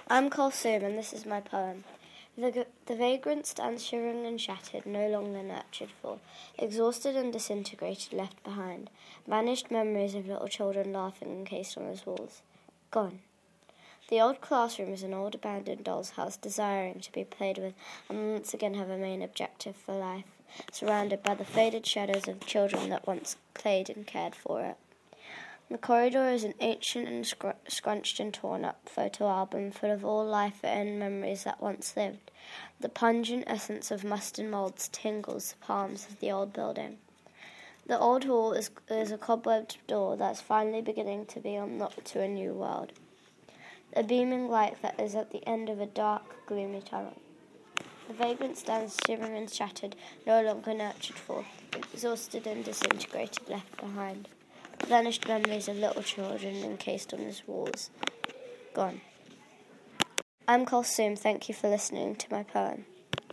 I'm Kulsum, and this is my poem. The vagrant stands shivering and shattered, no longer nurtured for, exhausted and disintegrated, left behind, vanished memories of little children laughing encased on his walls. Gone. The old classroom is an old abandoned doll's house, desiring to be played with, and once again have a main objective for life, surrounded by the faded shadows of children that once played and cared for it. The corridor is an ancient and scrunched and torn-up photo album full of all life and memories that once lived. The pungent essence of must and moulds tingles the palms of the old building. The old hall is a cobwebbed door that's finally beginning to be unlocked to a new world. A beaming light that is at the end of a dark, gloomy tunnel. The vagrant stands shivering and shattered, no longer nurtured for, exhausted and disintegrated, left behind. Vanished memories of little children encased on his walls. Gone. I'm Kulsum. Thank you for listening to my poem.